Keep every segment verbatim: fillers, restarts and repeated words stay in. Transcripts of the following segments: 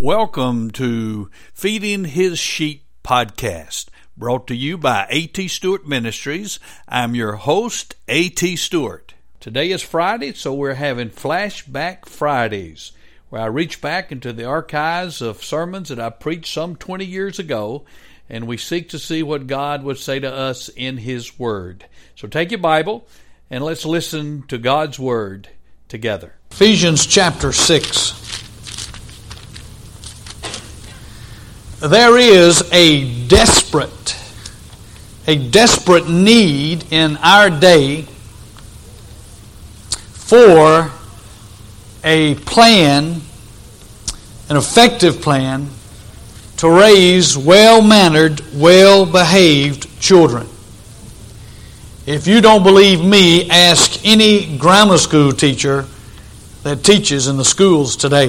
Welcome to Feeding His Sheep podcast, brought to you by A T Stewart Ministries. I'm your host, A T Stewart. Today is Friday, so we're having Flashback Fridays, where I reach back into the archives of sermons that I preached some twenty years ago, and we seek to see what God would say to us in His Word. So take your Bible, and let's listen to God's Word together. Ephesians chapter six. There is a desperate, a desperate need in our day for a plan, an effective plan, to raise well-mannered, well-behaved children. If you don't believe me, ask any grammar school teacher that teaches in the schools today.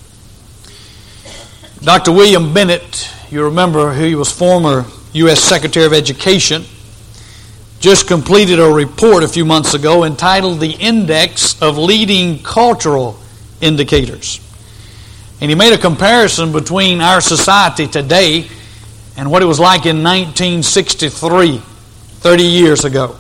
Doctor William Bennett, you remember he was former U S Secretary of Education, just completed a report a few months ago entitled The Index of Leading Cultural Indicators. And he made a comparison between our society today and what it was like in nineteen sixty-three, thirty years ago.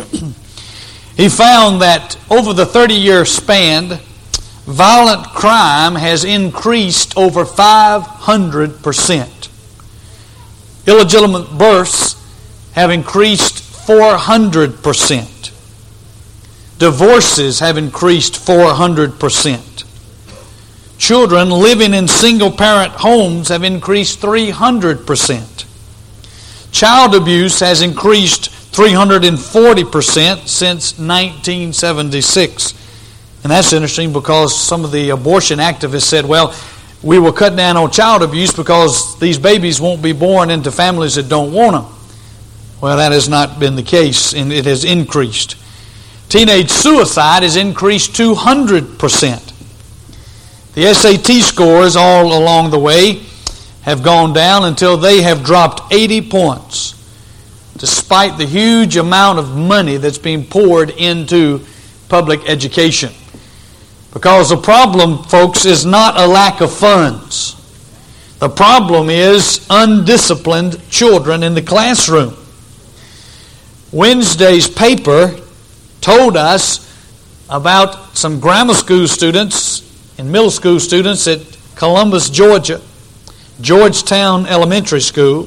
He found that over the thirty-year span, violent crime has increased over five hundred percent. Illegitimate births have increased four hundred percent. Divorces have increased four hundred percent. Children living in single-parent homes have increased three hundred percent. Child abuse has increased three hundred forty percent since nineteen seventy-six. And that's interesting because some of the abortion activists said, well, we will cut down on child abuse because these babies won't be born into families that don't want them. Well, that has not been the case, and it has increased. Teenage suicide has increased two hundred percent. The S A T scores all along the way have gone down until they have dropped eighty points, despite the huge amount of money that's being poured into public education. Because the problem, folks, is not a lack of funds. The problem is undisciplined children in the classroom. Wednesday's paper told us about some grammar school students and middle school students at Columbus, Georgia, Georgetown Elementary School.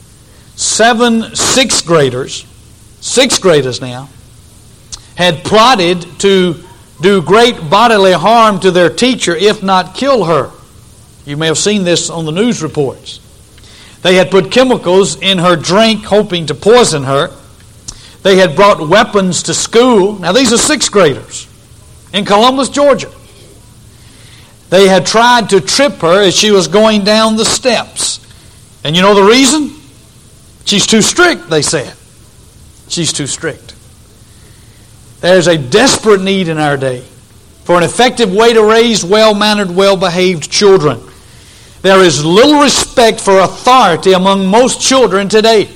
Seven sixth graders, sixth graders now, had plotted to do great bodily harm to their teacher, if not kill her. You may have seen this on the news reports. They had put chemicals in her drink, hoping to poison her. They had brought weapons to school. Now, these are sixth graders in Columbus, Georgia. They had tried to trip her as she was going down the steps. And you know the reason? She's too strict, they said. She's too strict. There's a desperate need in our day for an effective way to raise well-mannered, well-behaved children. There is little respect for authority among most children today.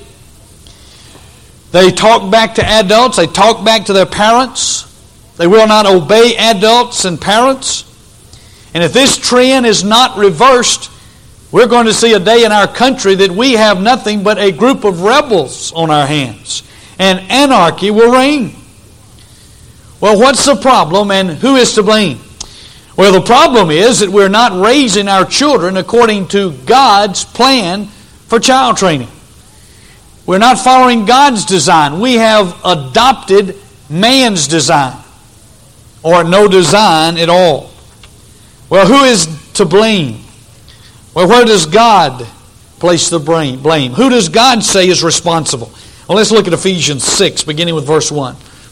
They talk back to adults. They talk back to their parents. They will not obey adults and parents. And if this trend is not reversed, we're going to see a day in our country that we have nothing but a group of rebels on our hands, and anarchy will reign. Well, what's the problem, and who is to blame? Well, the problem is that we're not raising our children according to God's plan for child training. We're not following God's design. We have adopted man's design, or no design at all. Well, who is to blame? Well, where does God place the blame? Who does God say is responsible? Well, let's look at Ephesians six, beginning with verse one.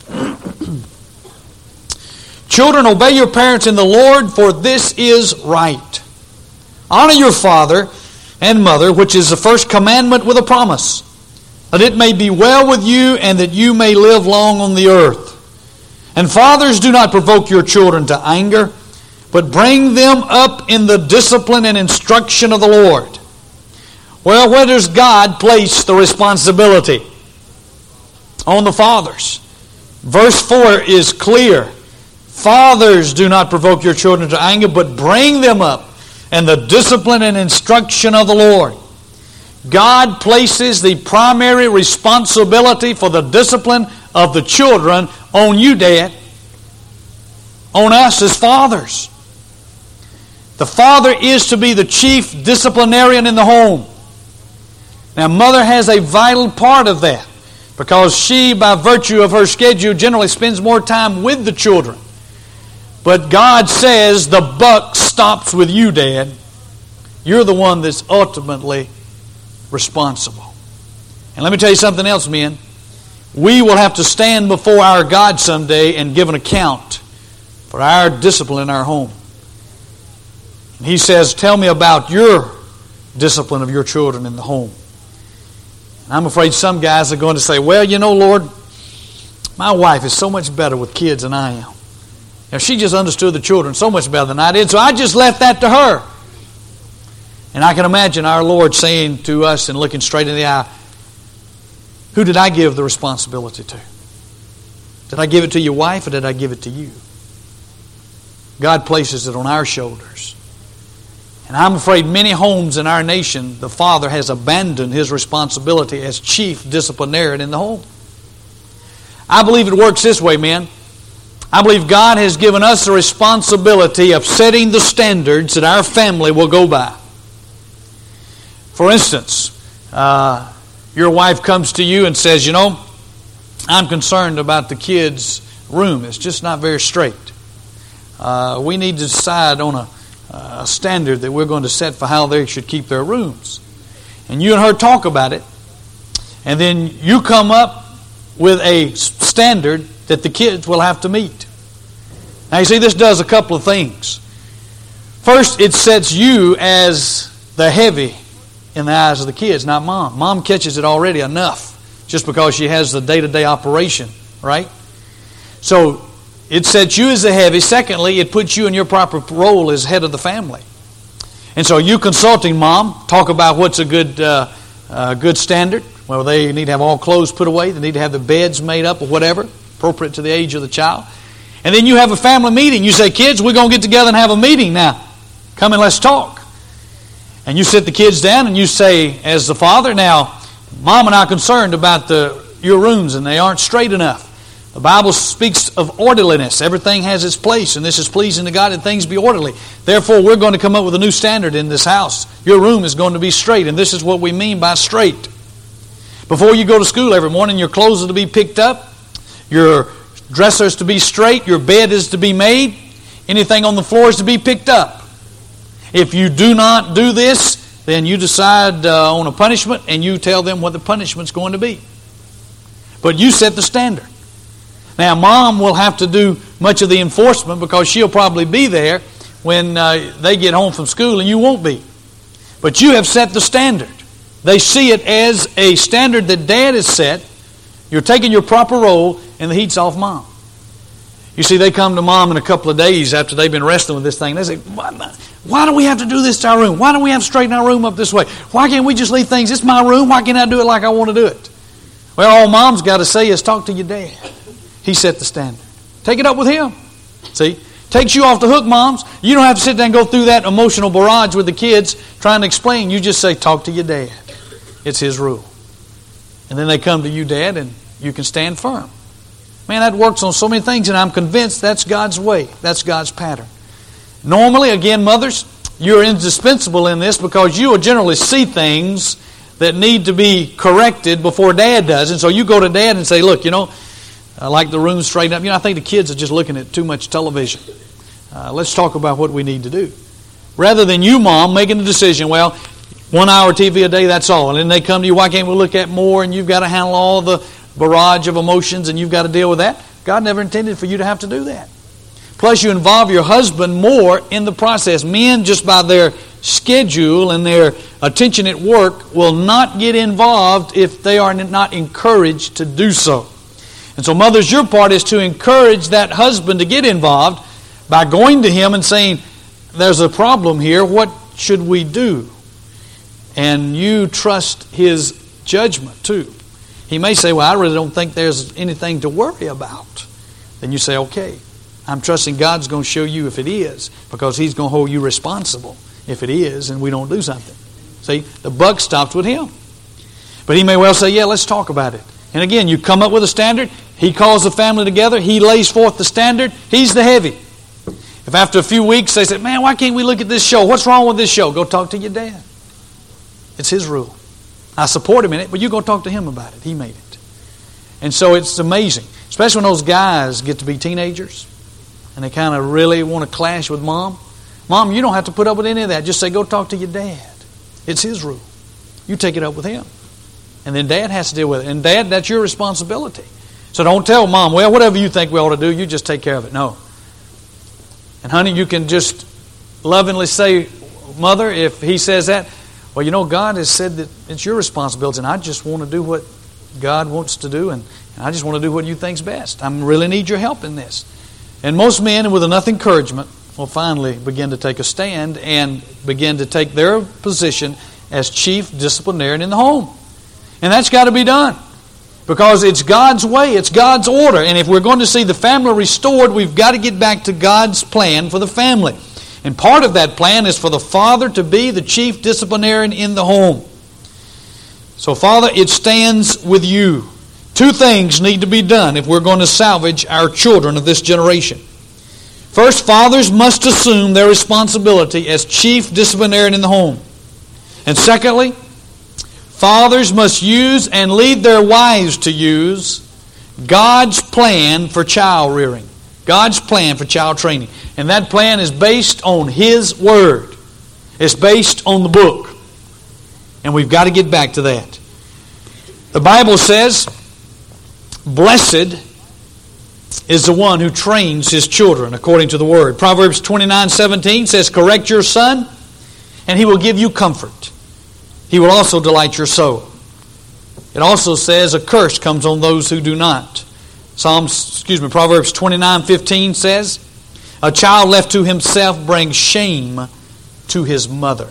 Children, obey your parents in the Lord, for this is right. Honor your father and mother, which is the first commandment with a promise, that it may be well with you and that you may live long on the earth. And fathers, do not provoke your children to anger, but bring them up in the discipline and instruction of the Lord. Well, where does God place the responsibility? On the fathers. Verse four is clear. Fathers, do not provoke your children to anger, but bring them up and the discipline and instruction of the Lord. God places the primary responsibility for the discipline of the children on you, Dad, on us as fathers. The father is to be the chief disciplinarian in the home. Now, mother has a vital part of that because she, by virtue of her schedule, generally spends more time with the children. But God says the buck stops with you, Dad. You're the one that's ultimately responsible. And let me tell you something else, men. We will have to stand before our God someday and give an account for our discipline in our home. And He says, tell me about your discipline of your children in the home. And I'm afraid some guys are going to say, well, you know, Lord, my wife is so much better with kids than I am. Now, she just understood the children so much better than I did, so I just left that to her. And I can imagine our Lord saying to us and looking straight in the eye, who did I give the responsibility to? Did I give it to your wife or did I give it to you? God places it on our shoulders. And I'm afraid many homes in our nation, the father has abandoned his responsibility as chief disciplinarian in the home. I believe it works this way, men. I believe God has given us the responsibility of setting the standards that our family will go by. For instance, uh, your wife comes to you and says, you know, I'm concerned about the kids' room. It's just not very straight. Uh, we need to decide on a, a standard that we're going to set for how they should keep their rooms. And you and her talk about it. And then you come up with a standard that the kids will have to meet. Now you see, this does a couple of things. First, it sets you as the heavy in the eyes of the kids, not mom. Mom catches it already enough just because she has the day-to-day operation, right? So it sets you as the heavy. Secondly, it puts you in your proper role as head of the family. And so you consulting mom, talk about what's a good uh, uh, good standard. Well, they need to have all clothes put away. They need to have the beds made up or whatever, appropriate to the age of the child. And then you have a family meeting. You say, kids, we're going to get together and have a meeting now. Come and let's talk. And you sit the kids down and you say, as the father, now, Mom and I are concerned about the your rooms and they aren't straight enough. The Bible speaks of orderliness. Everything has its place, and this is pleasing to God, and things be orderly. Therefore, we're going to come up with a new standard in this house. Your room is going to be straight, and this is what we mean by straight. Before you go to school every morning, your clothes are to be picked up, your dresser is to be straight, your bed is to be made, anything on the floor is to be picked up. If you do not do this, then you decide uh, on a punishment, and you tell them what the punishment's going to be. But you set the standard. Now, Mom will have to do much of the enforcement because she'll probably be there when uh, they get home from school and you won't be. But you have set the standard. They see it as a standard that Dad has set. You're taking your proper role and the heat's off Mom. You see, they come to Mom in a couple of days after they've been wrestling with this thing. They say, why, why do we have to do this to our room? Why do we have to straighten our room up this way? Why can't we just leave things? It's my room. Why can't I do it like I want to do it? Well, all Mom's got to say is talk to your dad. He set the standard. Take it up with him. See? Takes you off the hook, moms. You don't have to sit there and go through that emotional barrage with the kids trying to explain. You just say, talk to your dad. It's his rule. And then they come to you, Dad, and you can stand firm. Man, that works on so many things, and I'm convinced that's God's way. That's God's pattern. Normally, again, mothers, you're indispensable in this because you will generally see things that need to be corrected before Dad does. And so you go to Dad and say, look, you know, I like the room straightened up. You know, I think the kids are just looking at too much television. Uh, let's talk about what we need to do. Rather than you, Mom, making the decision, well, one hour T V a day, that's all. And then they come to you, why can't we look at more? And you've got to handle all the barrage of emotions and you've got to deal with that. God never intended for you to have to do that. Plus, you involve your husband more in the process. Men, just by their schedule and their attention at work, will not get involved if they are not encouraged to do so. And so, mothers, your part is to encourage that husband to get involved by going to him and saying, there's a problem here, what should we do? And you trust his judgment too. He may say, well, I really don't think there's anything to worry about. Then you say, okay, I'm trusting God's going to show you if it is, because he's going to hold you responsible if it is and we don't do something. See, the buck stops with him. But he may well say, yeah, let's talk about it. And again, you come up with a standard. He calls the family together. He lays forth the standard. He's the heavy. If after a few weeks they say, man, why can't we look at this show? What's wrong with this show? Go talk to your dad. It's his rule. I support him in it, but you go talk to him about it. He made it. And so it's amazing, especially when those guys get to be teenagers and they kind of really want to clash with mom. Mom, you don't have to put up with any of that. Just say, go talk to your dad. It's his rule. You take it up with him. And then dad has to deal with it. And dad, that's your responsibility. So don't tell mom, well, whatever you think we ought to do, you just take care of it. No. And honey, you can just lovingly say, mother, if he says that, well, you know, God has said that it's your responsibility, and I just want to do what God wants to do, and, and I just want to do what you think's best. I really need your help in this. And most men, with enough encouragement, will finally begin to take a stand and begin to take their position as chief disciplinarian in the home. And that's got to be done. Because it's God's way, it's God's order. And if we're going to see the family restored, we've got to get back to God's plan for the family. And part of that plan is for the father to be the chief disciplinarian in the home. So, Father, it stands with you. Two things need to be done if we're going to salvage our children of this generation. First, fathers must assume their responsibility as chief disciplinarian in the home. And secondly, fathers must use and lead their wives to use God's plan for child rearing. God's plan for child training. And that plan is based on His Word. It's based on the book. And we've got to get back to that. The Bible says, blessed is the one who trains his children according to the Word. Proverbs twenty-nine seventeen says, correct your son, and he will give you comfort. He will also delight your soul. It also says a curse comes on those who do not. Psalms, excuse me, Proverbs twenty-nine fifteen says, a child left to himself brings shame to his mother.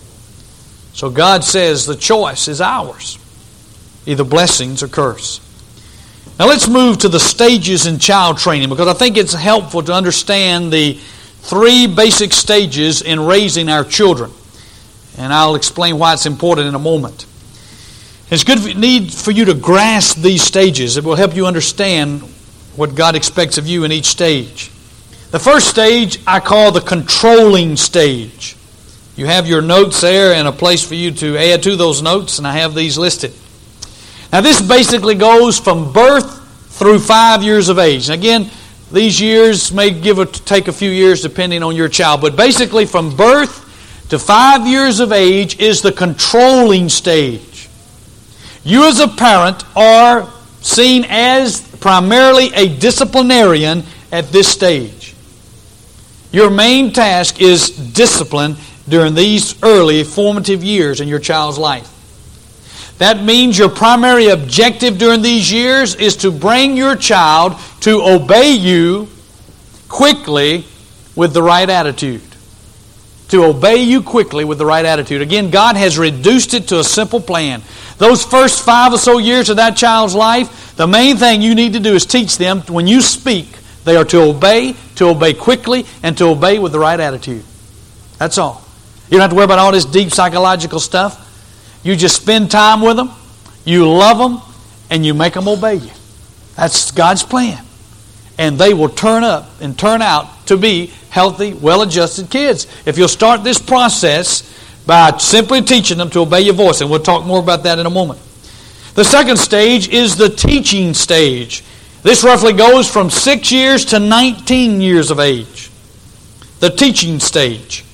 So God says the choice is ours. Either blessings or curse. Now let's move to the stages in child training, because I think it's helpful to understand the three basic stages in raising our children. And I'll explain why it's important in a moment. It's good need for you to grasp these stages. It will help you understand what God expects of you in each stage. The first stage I call the controlling stage. You have your notes there and a place for you to add to those notes, and I have these listed. Now this basically goes from birth through five years of age. And again, these years may give or take a few years depending on your child, but basically from birth to five years of age is the controlling stage. You as a parent are seen as primarily a disciplinarian at this stage. Your main task is discipline during these early formative years in your child's life. That means your primary objective during these years is to bring your child to obey you quickly with the right attitude. To obey you quickly with the right attitude. Again, God has reduced it to a simple plan. Those first five or so years of that child's life, the main thing you need to do is teach them when you speak, they are to obey, to obey quickly, and to obey with the right attitude. That's all. You don't have to worry about all this deep psychological stuff. You just spend time with them, you love them, and you make them obey you. That's God's plan. And they will turn up and turn out to be healthy, well-adjusted kids. If you'll start this process by simply teaching them to obey your voice, and we'll talk more about that in a moment. The second stage is the teaching stage. This roughly goes from six years to nineteen years of age. The teaching stage.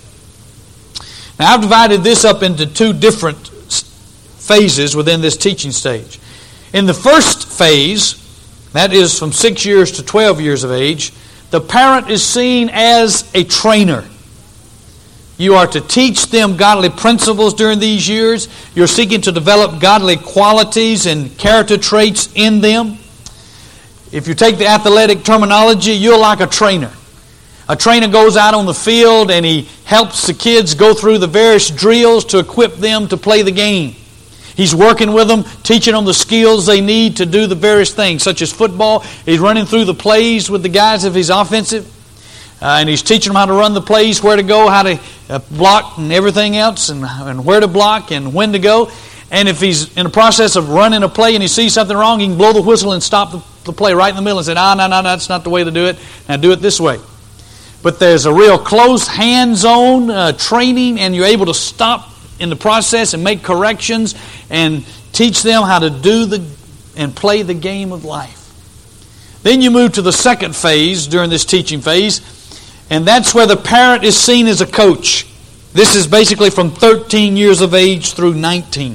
Now I've divided this up into two different phases within this teaching stage. In the first phase, that is from six years to twelve years of age, the parent is seen as a trainer. You are to teach them godly principles during these years. You're seeking to develop godly qualities and character traits in them. If you take the athletic terminology, you're like a trainer. A trainer goes out on the field and he helps the kids go through the various drills to equip them to play the game. He's working with them, teaching them the skills they need to do the various things, such as football. He's running through the plays with the guys if he's offensive. Uh, and he's teaching them how to run the plays, where to go, how to uh, block and everything else, and, and where to block and when to go. And if he's in the process of running a play and he sees something wrong, he can blow the whistle and stop the, the play right in the middle and say, ah, no, no, no, that's not the way to do it. Now do it this way. But there's a real close, hands-on uh, training, and you're able to stop in the process and make corrections and teach them how to do the and play the game of life. Then you move to the second phase during this teaching phase, and that's where the parent is seen as a coach. This is basically from thirteen years of age through nineteen.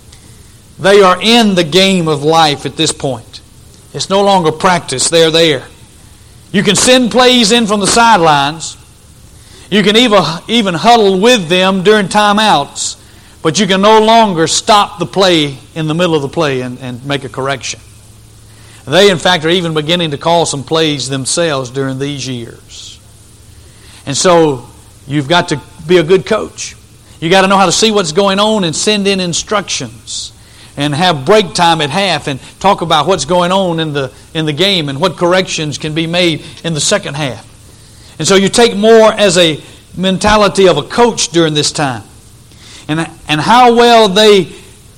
They are in the game of life at this point. It's no longer practice. They're there. You can send plays in from the sidelines. You can even, even huddle with them during timeouts. But you can no longer stop the play in the middle of the play and, and make a correction. They, in fact, are even beginning to call some plays themselves during these years. And so you've got to be a good coach. You've got to know how to see what's going on and send in instructions. And have break time at half and talk about what's going on in the in the game and what corrections can be made in the second half. And so you take more as a mentality of a coach during this time. And, and how well they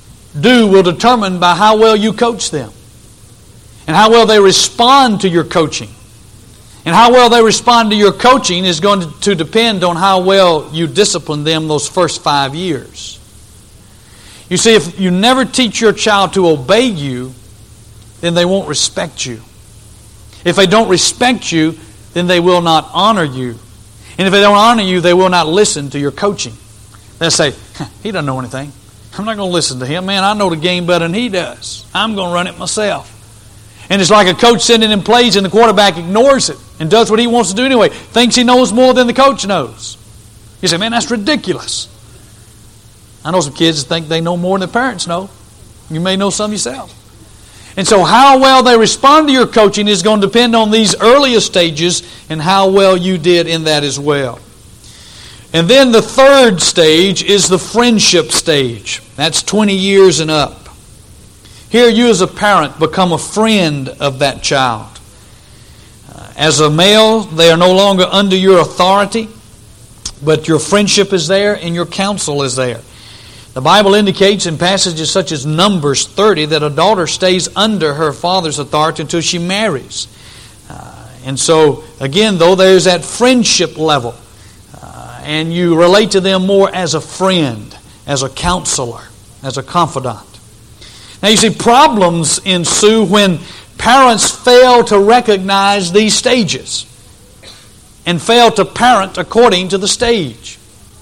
do will determine by how well you coach them. And how well they respond to your coaching. And how well they respond to your coaching is going to, to depend on how well you discipline them those first five years. You see, if you never teach your child to obey you, then they won't respect you. If they don't respect you, then they will not honor you. And if they don't honor you, they will not listen to your coaching. They'll say, he doesn't know anything. I'm not going to listen to him. Man, I know the game better than he does. I'm going to run it myself. And it's like a coach sending in plays and the quarterback ignores it and does what he wants to do anyway. Thinks he knows more than the coach knows. You say, man, that's ridiculous. I know some kids that think they know more than their parents know. You may know some yourself. And so how well they respond to your coaching is going to depend on these earlier stages and how well you did in that as well. And then the third stage is the friendship stage. That's twenty years and up. Here you as a parent become a friend of that child. Uh, as a male, they are no longer under your authority, but your friendship is there and your counsel is there. The Bible indicates in passages such as Numbers thirty that a daughter stays under her father's authority until she marries. Uh, and so, again, though, there's that friendship level. Uh, and you relate to them more as a friend, as a counselor, as a confidant. Now, you see, problems ensue when parents fail to recognize these stages and fail to parent according to the stage.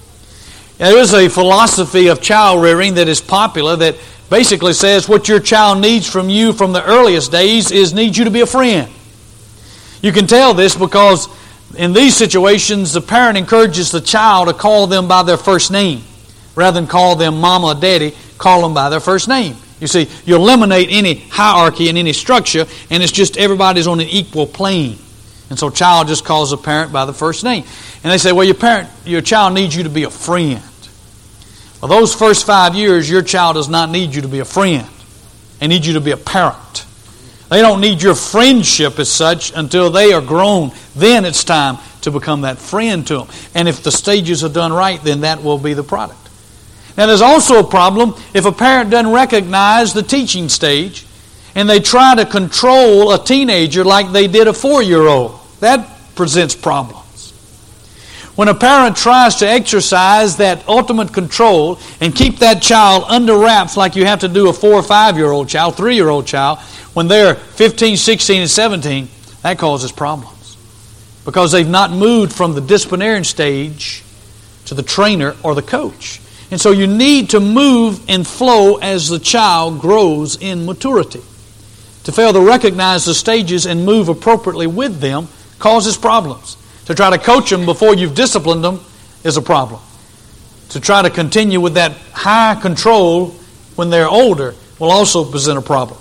There is a philosophy of child rearing that is popular that basically says what your child needs from you from the earliest days is needs you to be a friend. You can tell this because in these situations the parent encourages the child to call them by their first name. Rather than call them mama or daddy, call them by their first name. You see, you eliminate any hierarchy and any structure, and it's just everybody's on an equal plane. And so child just calls a parent by the first name. And they say, well, your parent, your child needs you to be a friend. Well, those first five years, your child does not need you to be a friend. They need you to be a parent. They don't need your friendship as such until they are grown. Then it's time to become that friend to them. And if the stages are done right, then that will be the product. Now, there's also a problem if a parent doesn't recognize the teaching stage and they try to control a teenager like they did a four-year-old. That presents problems. When a parent tries to exercise that ultimate control and keep that child under wraps like you have to do a four or five-year-old child, three-year-old child, when they're fifteen, sixteen, and seventeen, that causes problems. Because they've not moved from the disciplinarian stage to the trainer or the coach. And so you need to move and flow as the child grows in maturity. To fail to recognize the stages and move appropriately with them causes problems. To try to coach them before you've disciplined them is a problem. To try to continue with that high control when they're older will also present a problem.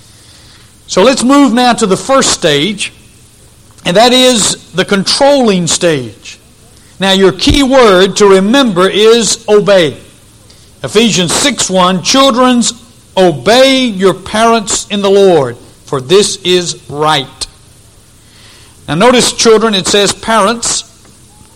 So let's move now to the first stage, and that is the controlling stage. Now your key word to remember is obey. Ephesians six one, children, obey your parents in the Lord, for this is right. Now notice, children, it says parents.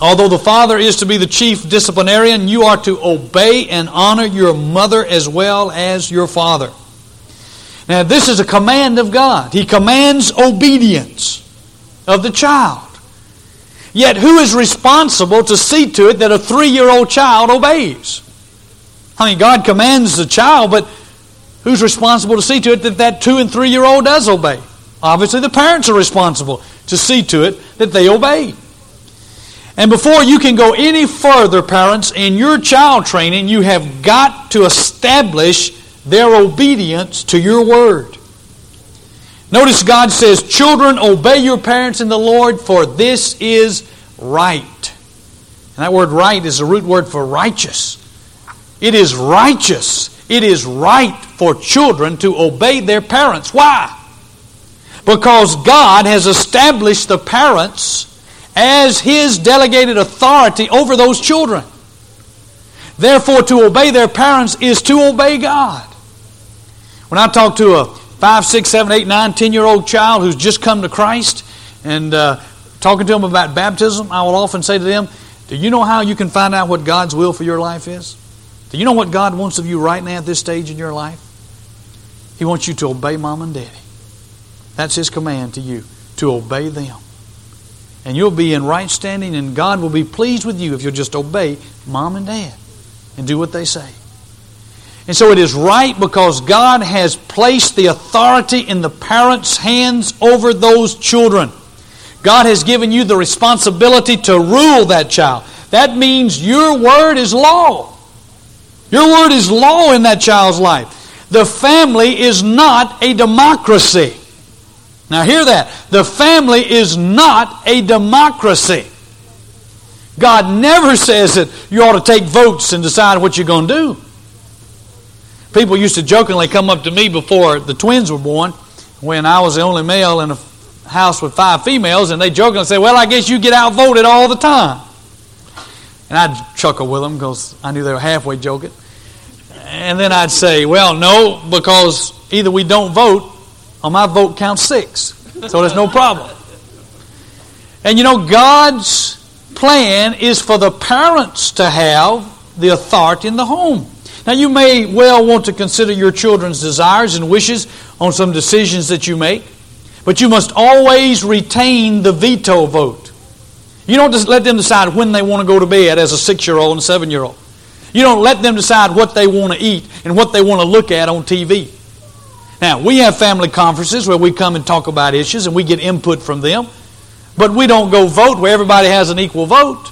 Although the father is to be the chief disciplinarian, you are to obey and honor your mother as well as your father. Now, this is a command of God. He commands obedience of the child. Yet, who is responsible to see to it that a three-year-old child obeys? I mean, God commands the child, but who's responsible to see to it that that two- and three-year-old does obey? Obviously, the parents are responsible to see to it that they obey. And before you can go any further, parents, in your child training, you have got to establish their obedience to your word. Notice God says, children, obey your parents in the Lord, for this is right. And that word right is the root word for righteous. It is righteous. It is right for children to obey their parents. Why? Because God has established the parents as His delegated authority over those children. Therefore, to obey their parents is to obey God. When I talk to a five, six, seven, eight, nine, ten-year-old child who's just come to Christ and uh, talking to them about baptism, I will often say to them, do you know how you can find out what God's will for your life is? Do you know what God wants of you right now at this stage in your life? He wants you to obey mom and daddy. That's His command to you, to obey them. And you'll be in right standing, and God will be pleased with you if you'll just obey mom and dad and do what they say. And so it is right because God has placed the authority in the parents' hands over those children. God has given you the responsibility to rule that child. That means your word is law. Your word is law in that child's life. The family is not a democracy. Now hear that. The family is not a democracy. God never says that you ought to take votes and decide what you're going to do. People used to jokingly come up to me before the twins were born, when I was the only male in a house with five females, and they jokingly say, well, I guess you get outvoted all the time. And I'd chuckle with them because I knew they were halfway joking. And then I'd say, well, no, because either we don't vote or my vote counts six. So there's no problem. And you know, God's plan is for the parents to have the authority in the home. Now, you may well want to consider your children's desires and wishes on some decisions that you make, but you must always retain the veto vote. You don't just let them decide when they want to go to bed as a six-year-old and a seven-year-old. You don't let them decide what they want to eat and what they want to look at on T V. Now, we have family conferences where we come and talk about issues and we get input from them, but we don't go vote where everybody has an equal vote.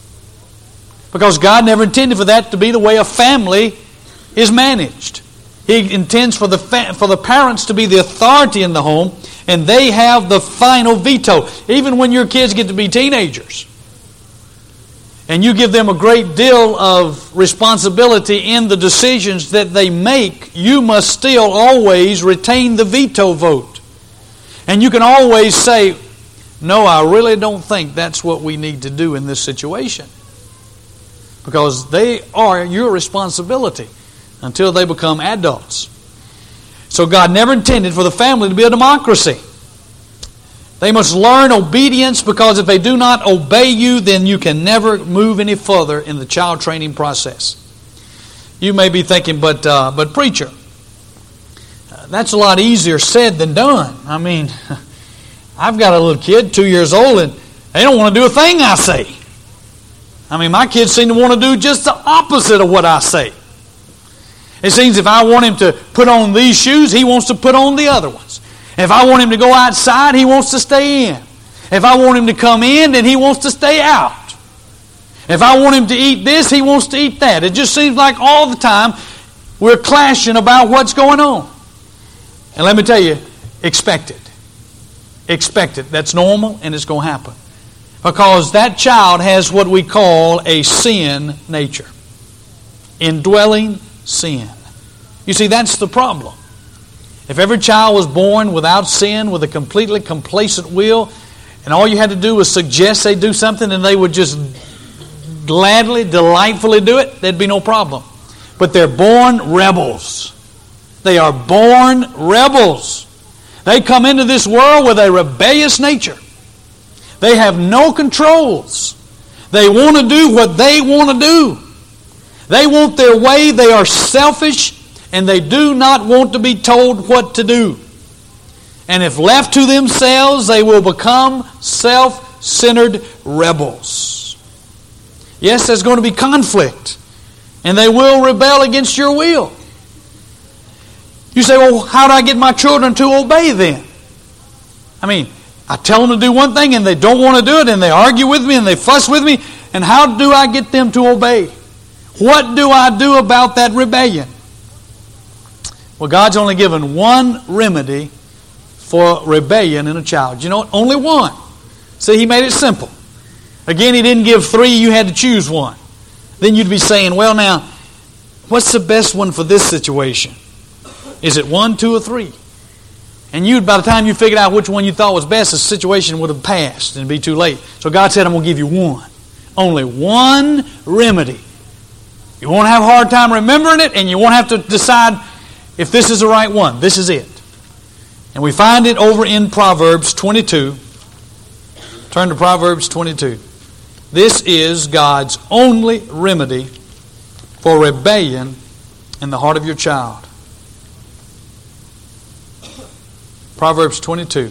Because God never intended for that to be the way a family is managed. He intends for the fa- for the parents to be the authority in the home, and they have the final veto. Even when your kids get to be teenagers, and you give them a great deal of responsibility in the decisions that they make, you must still always retain the veto vote. And you can always say, no, I really don't think that's what we need to do in this situation. Because they are your responsibility until they become adults. So God never intended for the family to be a democracy. They must learn obedience, because if they do not obey you, then you can never move any further in the child training process. You may be thinking, but uh, but preacher, that's a lot easier said than done. I mean, I've got a little kid, two years old, and they don't want to do a thing I say. I mean, my kids seem to want to do just the opposite of what I say. It seems if I want him to put on these shoes, he wants to put on the other ones. If I want him to go outside, he wants to stay in. If I want him to come in, then he wants to stay out. If I want him to eat this, he wants to eat that. It just seems like all the time we're clashing about what's going on. And let me tell you, expect it. Expect it. That's normal, and it's going to happen. Because that child has what we call a sin nature. Indwelling sin. You see, that's the problem. If every child was born without sin, with a completely complacent will, and all you had to do was suggest they do something and they would just gladly, delightfully do it, there'd be no problem. But they're born rebels. They are born rebels. They come into this world with a rebellious nature. They have no controls. They want to do what they want to do. They want their way. They are selfish, and they do not want to be told what to do. And if left to themselves, they will become self-centered rebels. Yes, there's going to be conflict, and they will rebel against your will. You say, well, how do I get my children to obey then? I mean, I tell them to do one thing and they don't want to do it, and they argue with me and they fuss with me, and how do I get them to obey? What do I do about that rebellion? Well, God's only given one remedy for rebellion in a child. You know what? Only one. See, He made it simple. Again, He didn't give three, you had to choose one. Then you'd be saying, well now, what's the best one for this situation? Is it one, two, or three? And you, by the time you figured out which one you thought was best, the situation would have passed and it'd be too late. So God said, I'm going to give you one. Only one remedy. You won't have a hard time remembering it, and you won't have to decide if this is the right one. This is it. And we find it over in Proverbs twenty-two. Turn to Proverbs twenty-two. This is God's only remedy for rebellion in the heart of your child. Proverbs twenty-two.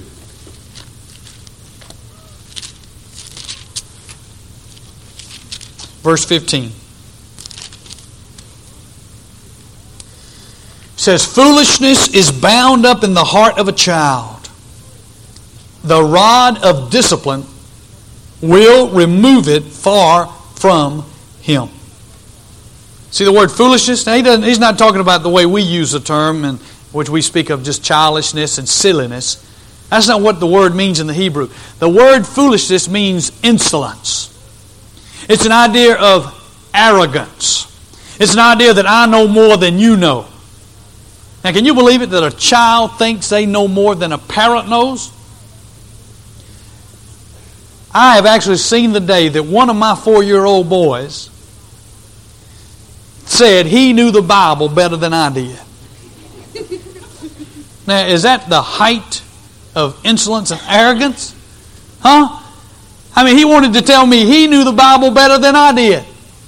Verse fifteen. It says, foolishness is bound up in the heart of a child. The rod of discipline will remove it far from him. See the word foolishness? Now he doesn't, he's not talking about the way we use the term, and which we speak of just childishness and silliness. That's not what the word means in the Hebrew. The word foolishness means insolence. It's an idea of arrogance. It's an idea that I know more than you know. Now, can you believe it that a child thinks they know more than a parent knows? I have actually seen the day that one of my four-year-old boys said he knew the Bible better than I did. Now, is that the height of insolence and arrogance? Huh? I mean, he wanted to tell me he knew the Bible better than I did.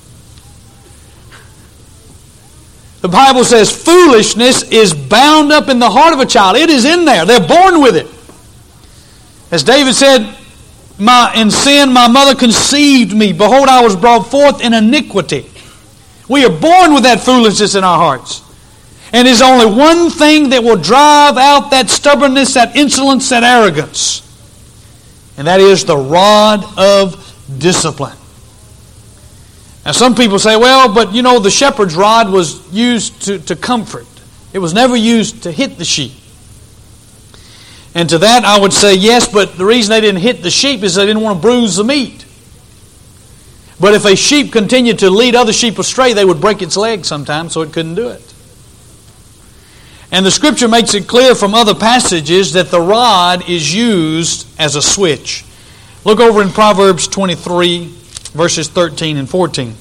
The Bible says foolishness is bound up in the heart of a child. It is in there. They're born with it. As David said, my, in sin my mother conceived me. Behold, I was brought forth in iniquity. We are born with that foolishness in our hearts. And there's only one thing that will drive out that stubbornness, that insolence, that arrogance. And that is the rod of discipline. Now some people say, well, but you know, the shepherd's rod was used to, to comfort. It was never used to hit the sheep. And to that I would say, yes, but the reason they didn't hit the sheep is they didn't want to bruise the meat. But if a sheep continued to lead other sheep astray, they would break its leg sometimes, so it couldn't do it. And the Scripture makes it clear from other passages that the rod is used as a switch. Look over in Proverbs twenty-three, verses thirteen and fourteen.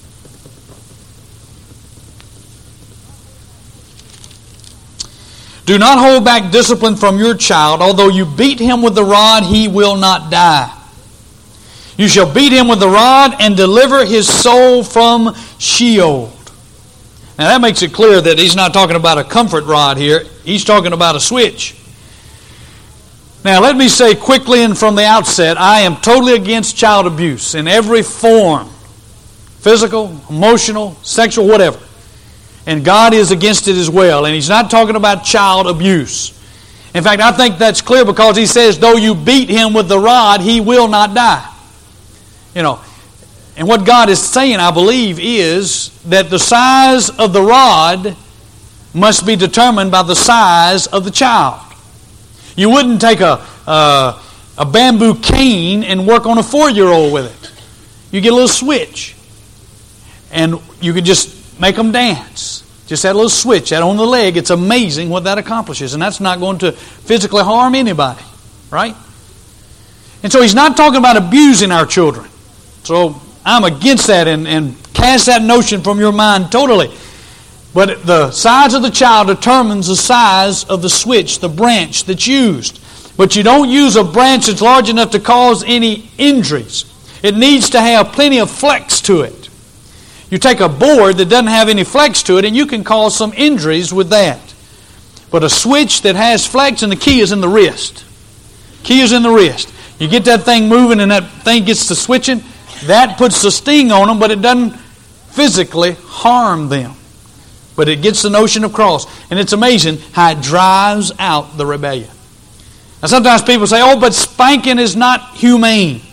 Do not hold back discipline from your child. Although you beat him with the rod, he will not die. You shall beat him with the rod and deliver his soul from Sheol. Now that makes it clear that he's not talking about a comfort rod here. He's talking about a switch. Now let me say quickly and from the outset, I am totally against child abuse in every form. Physical, emotional, sexual, whatever. And God is against it as well. And He's not talking about child abuse. In fact, I think that's clear because He says, though you beat him with the rod, he will not die. You know, and what God is saying, I believe, is that the size of the rod must be determined by the size of the child. You wouldn't take a, a, a bamboo cane and work on a four-year-old with it. You get a little switch. And you can just make them dance. Just that little switch, that on the leg. It's amazing what that accomplishes. And that's not going to physically harm anybody. Right? And so He's not talking about abusing our children. So I'm against that and, and cast that notion from your mind totally. But the size of the child determines the size of the switch, the branch that's used. But you don't use a branch that's large enough to cause any injuries. It needs to have plenty of flex to it. You take a board that doesn't have any flex to it, and you can cause some injuries with that. But a switch that has flex, and the key is in the wrist. Key is in the wrist. You get that thing moving and that thing gets to switching, that puts the sting on them, but it doesn't physically harm them. But it gets the notion across. And it's amazing how it drives out the rebellion. Now sometimes people say, oh, but spanking is not humane.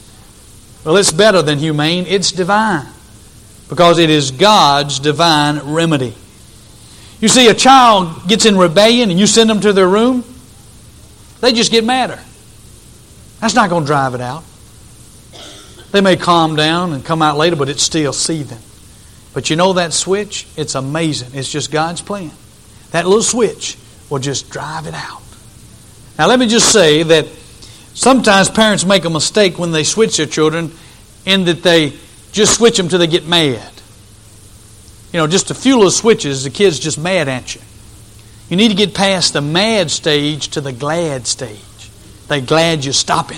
Well, it's better than humane. It's divine. Because it is God's divine remedy. You see, a child gets in rebellion and you send them to their room, they just get madder. That's not going to drive it out. They may calm down and come out later, but it's still seething. But you know that switch? It's amazing. It's just God's plan. That little switch will just drive it out. Now let me just say that sometimes parents make a mistake when they switch their children in that they just switch them till they get mad. You know, just a few little switches, the kid's just mad at you. You need to get past the mad stage to the glad stage. They're glad you're stopping.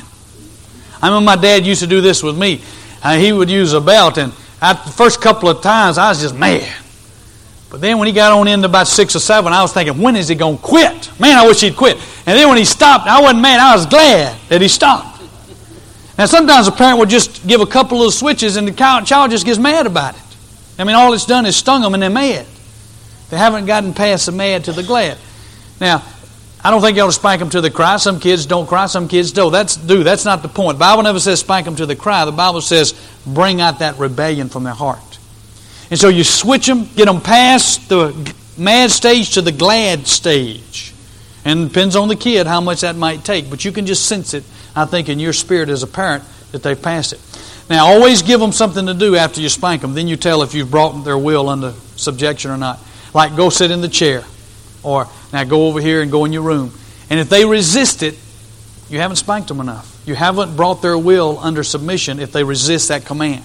I remember my dad used to do this with me. Uh, he would use a belt, and after the first couple of times, I was just mad. But then when he got on into about six or seven, I was thinking, when is he going to quit? Man, I wish he'd quit. And then when he stopped, I wasn't mad. I was glad that he stopped. Now, sometimes a parent will just give a couple of switches, and the child just gets mad about it. I mean, all it's done is stung them, and they're mad. They haven't gotten past the mad to the glad. Now, I don't think you ought to spank them till they cry. Some kids don't cry, some kids do. That's do. That's not the point. The Bible never says spank them till they cry. The Bible says bring out that rebellion from their heart. And so you switch them, get them past the mad stage to the glad stage. And it depends on the kid how much that might take. But you can just sense it, I think, in your spirit as a parent that they've passed it. Now, always give them something to do after you spank them. Then you tell if you've brought their will under subjection or not. Like go sit in the chair. Or now go over here and go in your room. And if they resist it, you haven't spanked them enough. You haven't brought their will under submission if they resist that command.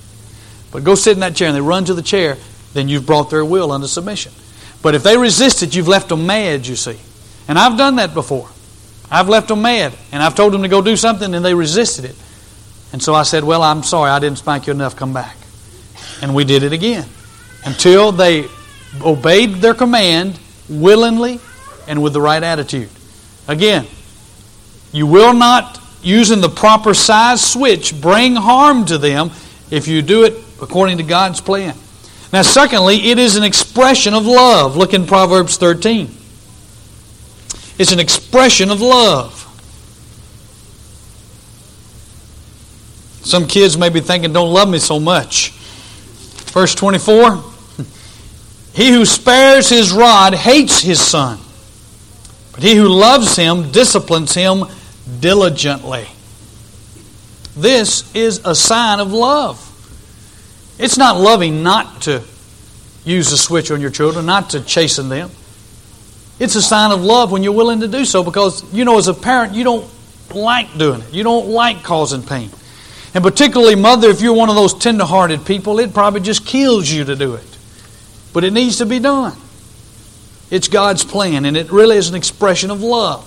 But go sit in that chair and they run to the chair, then you've brought their will under submission. But if they resist it, you've left them mad, you see. And I've done that before. I've left them mad. And I've told them to go do something and they resisted it. And so I said, well, I'm sorry, I didn't spank you enough, come back. And we did it again. Until they obeyed their command willingly and with the right attitude. Again, you will not, using the proper size switch, bring harm to them if you do it according to God's plan. Now, secondly, it is an expression of love. Look in Proverbs thirteen. It's an expression of love. Some kids may be thinking, don't love me so much. Verse twenty-four. He who spares his rod hates his son, but he who loves him disciplines him diligently. This is a sign of love. It's not loving not to use the switch on your children, not to chasten them. It's a sign of love when you're willing to do so because, you know, as a parent, you don't like doing it. You don't like causing pain. And particularly, mother, if you're one of those tender-hearted people, it probably just kills you to do it. But it needs to be done. It's God's plan, and it really is an expression of love.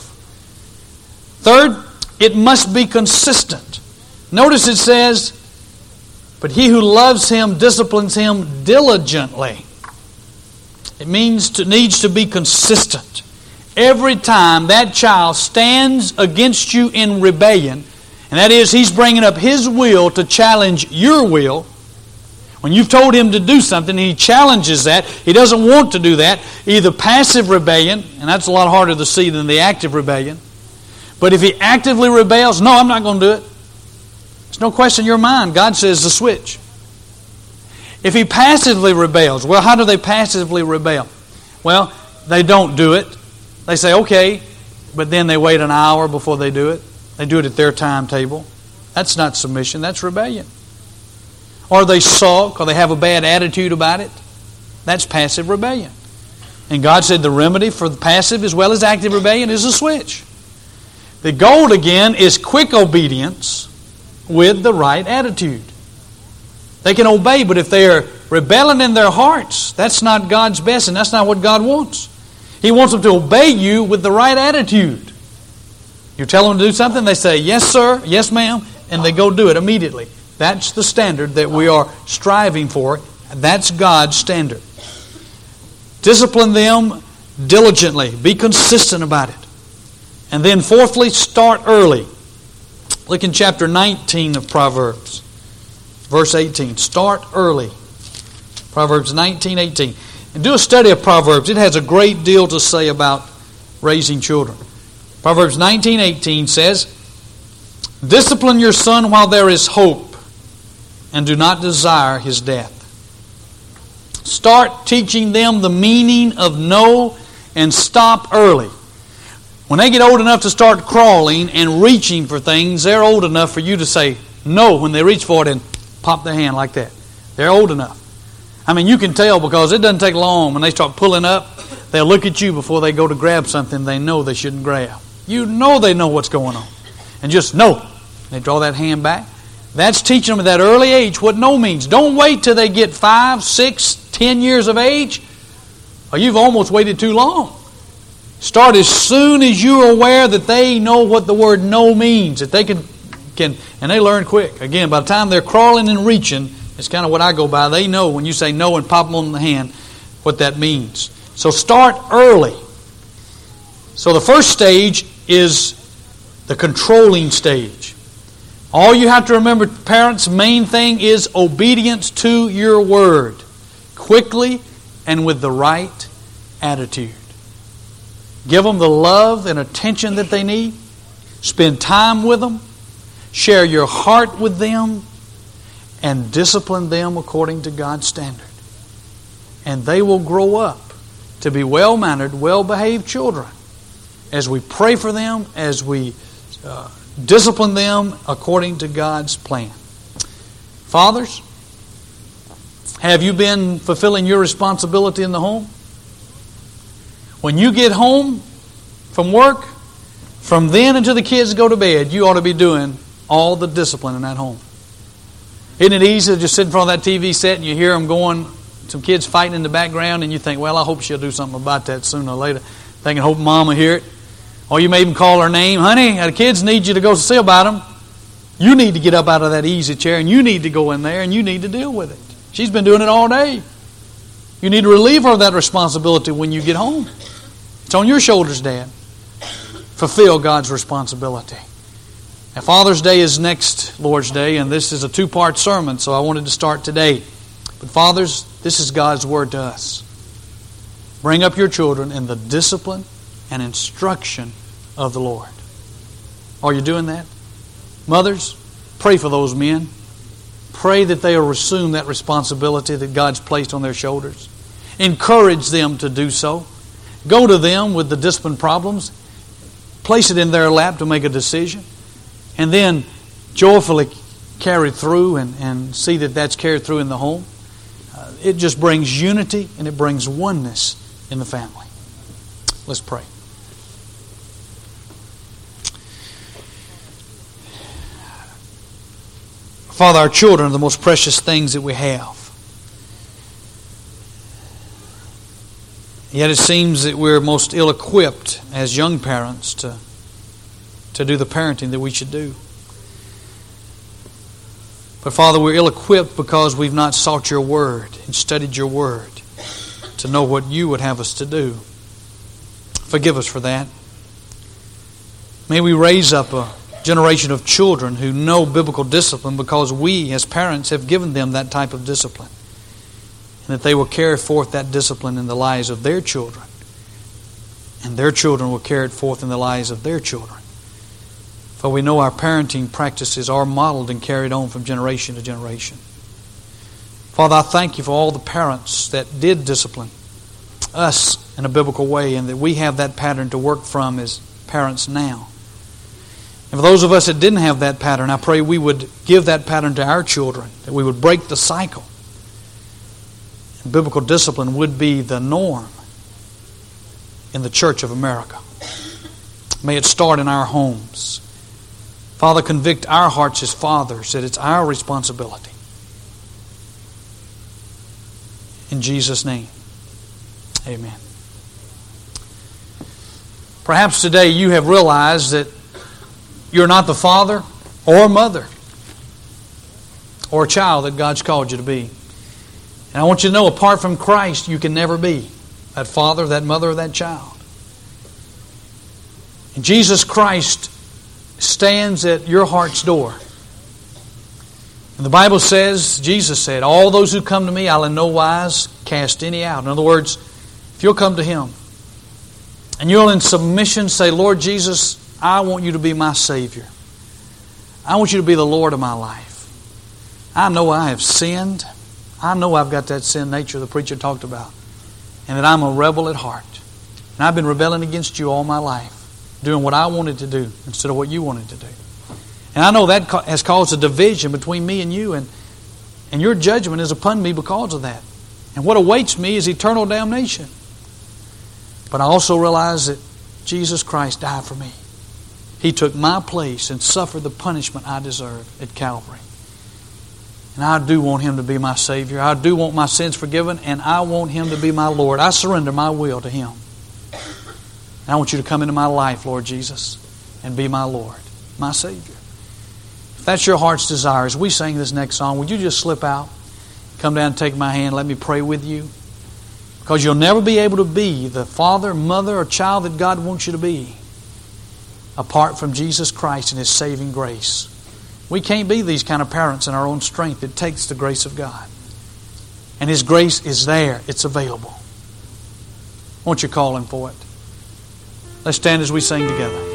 Third, it must be consistent. Notice it says, but he who loves him disciplines him diligently. It means to needs to be consistent. Every time that child stands against you in rebellion, and that is he's bringing up his will to challenge your will. When you've told him to do something and he challenges that, he doesn't want to do that, either passive rebellion, and that's a lot harder to see than the active rebellion. But if he actively rebels, no, I'm not going to do it. There's no question in your mind. God says the switch. If he passively rebels, well, how do they passively rebel? Well, they don't do it. They say, okay, but then they wait an hour before they do it. They do it at their timetable. That's not submission, that's rebellion. Or they sulk, or they have a bad attitude about it. That's passive rebellion. And God said the remedy for the passive as well as active rebellion is a switch. The goal again is quick obedience with the right attitude. They can obey, but if they are rebelling in their hearts, that's not God's best, and that's not what God wants. He wants them to obey you with the right attitude. You tell them to do something, they say, yes, sir, yes, ma'am, and they go do it immediately. That's the standard that we are striving for. That's God's standard. Discipline them diligently. Be consistent about it. And then fourthly, start early. Look in chapter nineteen of Proverbs. Verse eighteen. Start early. Proverbs nineteen eighteen. And do a study of Proverbs. It has a great deal to say about raising children. Proverbs nineteen eighteen says, discipline your son while there is hope, and do not desire his death. Start teaching them the meaning of no and stop early. When they get old enough to start crawling and reaching for things, they're old enough for you to say no when they reach for it and pop their hand like that. They're old enough. I mean, you can tell because it doesn't take long. When they start pulling up, they'll look at you before they go to grab something they know they shouldn't grab. You know they know what's going on. And just no. They draw that hand back. That's teaching them at that early age what no means. Don't wait till they get five, six, ten years of age, or you've almost waited too long. Start as soon as you're aware that they know what the word no means, that they can, can and they learn quick. Again, by the time they're crawling and reaching, it's kind of what I go by. They know when you say no and pop them on the hand what that means. So start early. So the first stage is the controlling stage. All you have to remember, parents, main thing is obedience to your word. Quickly and with the right attitude. Give them the love and attention that they need. Spend time with them. Share your heart with them. And discipline them according to God's standard. And they will grow up to be well-mannered, well-behaved children as we pray for them, as we uh, discipline them according to God's plan. Fathers, have you been fulfilling your responsibility in the home? When you get home from work, from then until the kids go to bed, you ought to be doing all the discipline in that home. Isn't it easy to just sit in front of that T V set and you hear them going, some kids fighting in the background, and you think, well, I hope she'll do something about that sooner or later. Thinking, hope Mom will hear it. Or you may even call her name. Honey, the kids need you to go see about them. You need to get up out of that easy chair and you need to go in there and you need to deal with it. She's been doing it all day. You need to relieve her of that responsibility when you get home. It's on your shoulders, Dad. Fulfill God's responsibility. Now, Father's Day is next Lord's Day, and this is a two-part sermon, so I wanted to start today. But fathers, this is God's word to us. Bring up your children in the discipline and instruction of the Lord. Are you doing that? Mothers, pray for those men. Pray that they will assume that responsibility that God's placed on their shoulders. Encourage them to do so. Go to them with the discipline problems. Place it in their lap to make a decision. And then joyfully carry through and, and see that that's carried through in the home. Uh, it just brings unity and it brings oneness in the family. Let's pray. Father, our children are the most precious things that we have. Yet it seems that we're most ill-equipped as young parents to, to do the parenting that we should do. But Father, we're ill-equipped because we've not sought your word and studied your word to know what you would have us to do. Forgive us for that. May we raise up a generation of children who know biblical discipline because we as parents have given them that type of discipline. And that they will carry forth that discipline in the lives of their children. And their children will carry it forth in the lives of their children. For we know our parenting practices are modeled and carried on from generation to generation. Father, I thank you for all the parents that did discipline us in a biblical way and that we have that pattern to work from as parents now. And for those of us that didn't have that pattern, I pray we would give that pattern to our children, that we would break the cycle. And biblical discipline would be the norm in the Church of America. May it start in our homes. Father, convict our hearts as fathers that it's our responsibility. In Jesus' name, amen. Perhaps today you have realized that you're not the father or mother or a child that God's called you to be. And I want you to know, apart from Christ, you can never be that father, that mother, or that child. And Jesus Christ stands at your heart's door. And the Bible says, Jesus said, all those who come to me, I'll in no wise cast any out. In other words, if you'll come to Him and you'll in submission say, Lord Jesus, I want you to be my Savior. I want you to be the Lord of my life. I know I have sinned. I know I've got that sin nature the preacher talked about. And that I'm a rebel at heart. And I've been rebelling against you all my life, doing what I wanted to do instead of what you wanted to do. And I know that has caused a division between me and you, and, and your judgment is upon me because of that. And what awaits me is eternal damnation. But I also realize that Jesus Christ died for me. He took my place and suffered the punishment I deserved at Calvary. And I do want Him to be my Savior. I do want my sins forgiven, and I want Him to be my Lord. I surrender my will to Him. And I want you to come into my life, Lord Jesus, and be my Lord, my Savior. If that's your heart's desire, as we sing this next song, would you just slip out, come down and take my hand, let me pray with you? Because you'll never be able to be the father, mother, or child that God wants you to be apart from Jesus Christ and His saving grace. We can't be these kind of parents in our own strength. It takes the grace of God. And His grace is there. It's available. Won't you call Him for it? Let's stand as we sing together.